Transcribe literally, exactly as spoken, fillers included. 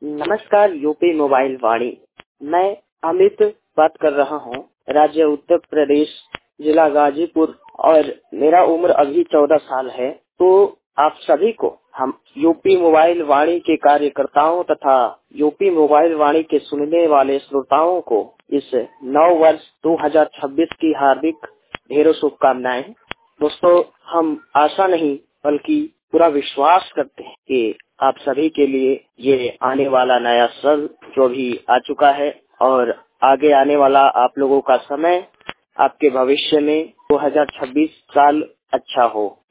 नमस्कार UP mobile वाणी। मैं अमित बात कर रहा हूँ, राज्य उत्तर प्रदेश, जिला गाजीपुर, और मेरा उम्र अभी चौदह साल है। तो आप सभी को हम यूपी मोबाइल वाणी के कार्यकर्ताओं तथा यूपी मोबाइल वाणी के सुनने वाले श्रोताओं को इस नव वर्ष दो हज़ार छब्बीस की हार्दिक ढेरों शुभकामनाएं। दोस्तों, हम आशा नहीं बल्कि पूरा विश्वास करते हैं कि आप सभी के लिए ये आने वाला नया साल जो भी आ चुका है और आगे आने वाला आप लोगों का समय आपके भविष्य में दो हज़ार छब्बीस साल अच्छा हो।